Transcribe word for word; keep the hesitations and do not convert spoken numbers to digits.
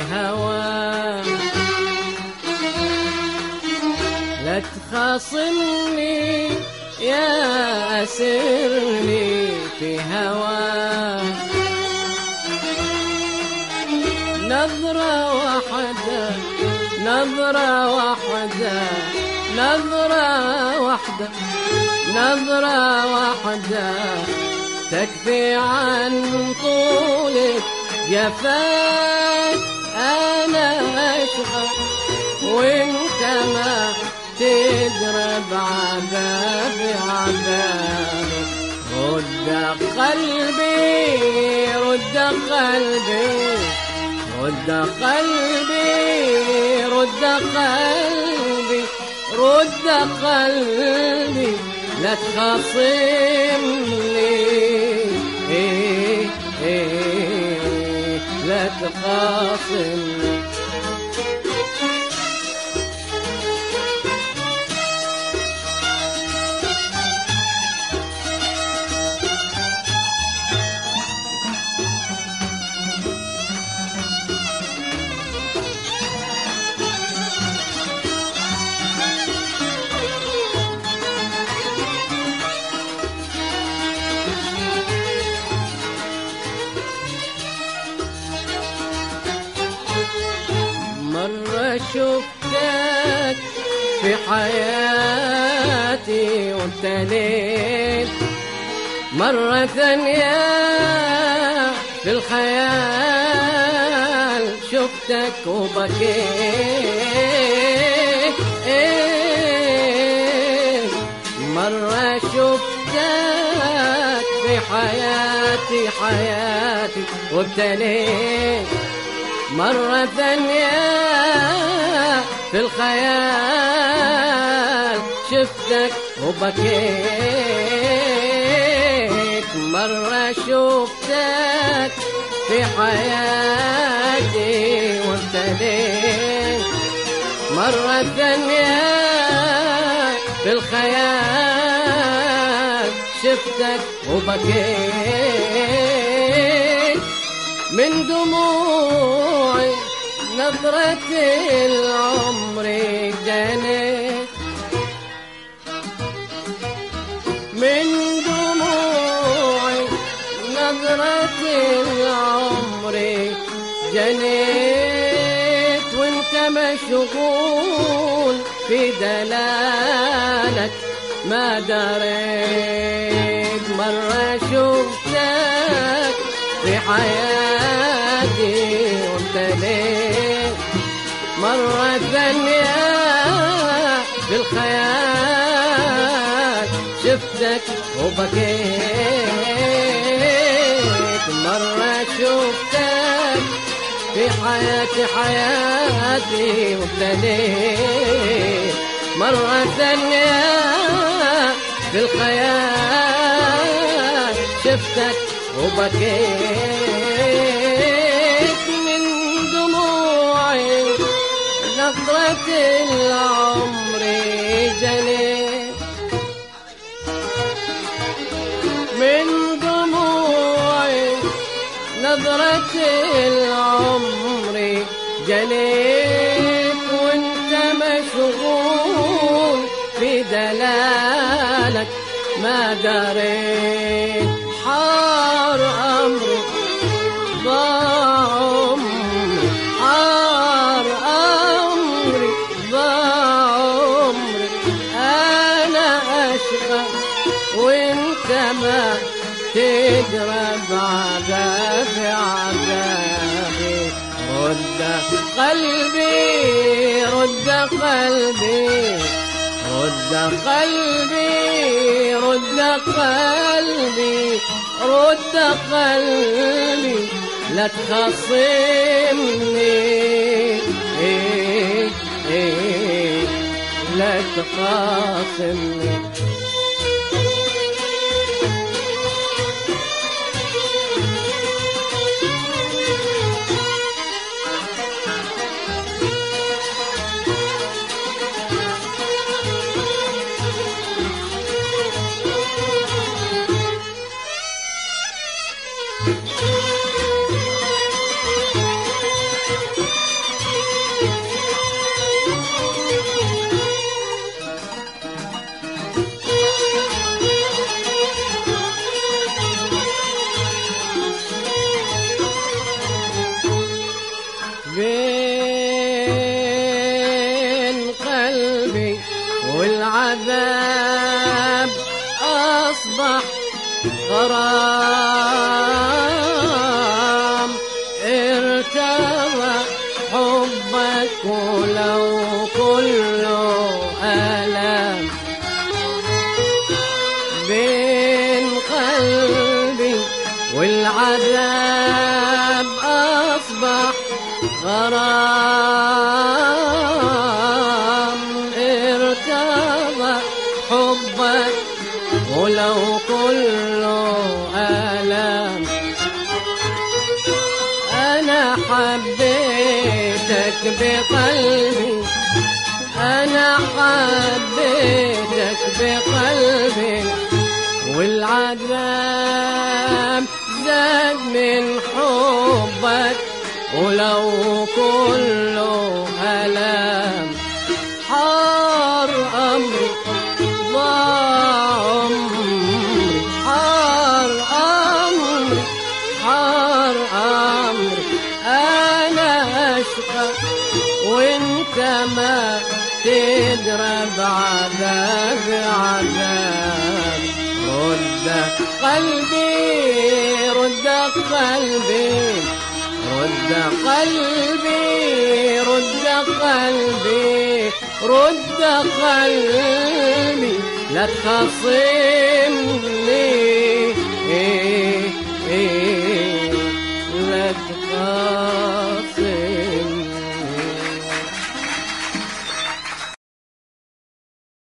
هواه، لا تخاصمني يا أسرني في هواه. نظرة واحدة نظرة واحدة نظرة واحدة نظرة واحدة تكفي عن طولك جفاك. أنا أشقى وانت ما تدرى بعذابي عذابك. رد قلبي رد قلبي رد قلبي رد قلبي رد قلبي، لا تخاصمني إيه إيه لا تخاصمني. مرة شفتك في حياتي وابتليت، مرة ثانية في الخيال شفتك وبكيت. مرة شفتك في حياتي حياتي وابتليت، مرة ثانية في الخيال شفتك وبكيت. مرة شفتك في حياتي وابتليت، مرة ثانية في الخيال شفتك وبكيت. من دموعي نظرة العمر جنيت، من دموعي نظرة العمر جنيت. وانت مشغول في دلالك ما دريت. مرة شفتك في حياتي وابتليت، مرة ثانية في الخيال شفتك وبكيت. مرة شفتك في حياتي حياتي وابتليت، مرة ثانية في الخيال شفتك وبكيت. من دموعي نظرة العمر جنيت، من دموعي نظرة العمر جنيت. وانت مشغول في دلالك ما دريت. حار أمري ضاع عمري، حار أمري ضاع عمري. أنا أشقى وانت ما تدرى بعذابي عذابي. رد قلبي رد قلبي رد قلبي رد قلبي رد قلبي، لا تخاصمني إيه إيه لا تخاصمني. والعذاب أصبح غرام، ارتوى حبك ولو كله ألم، بين قلبي والعذاب أصبح غرام، ارتوى حبك ولو كله ألم. أنا حبيتك بقلبي، أنا حبيتك بقلبي، والعذاب زاد من حبك ولو كله ألم. حار أمري ضاع عمري، حار أمري حار أمري، أنا أشقى وانت ما تدرى بعذاب عذاب. رد قلبي رد قلبي رد قلبي رد قلبي رد قلبي، لا تخاصمني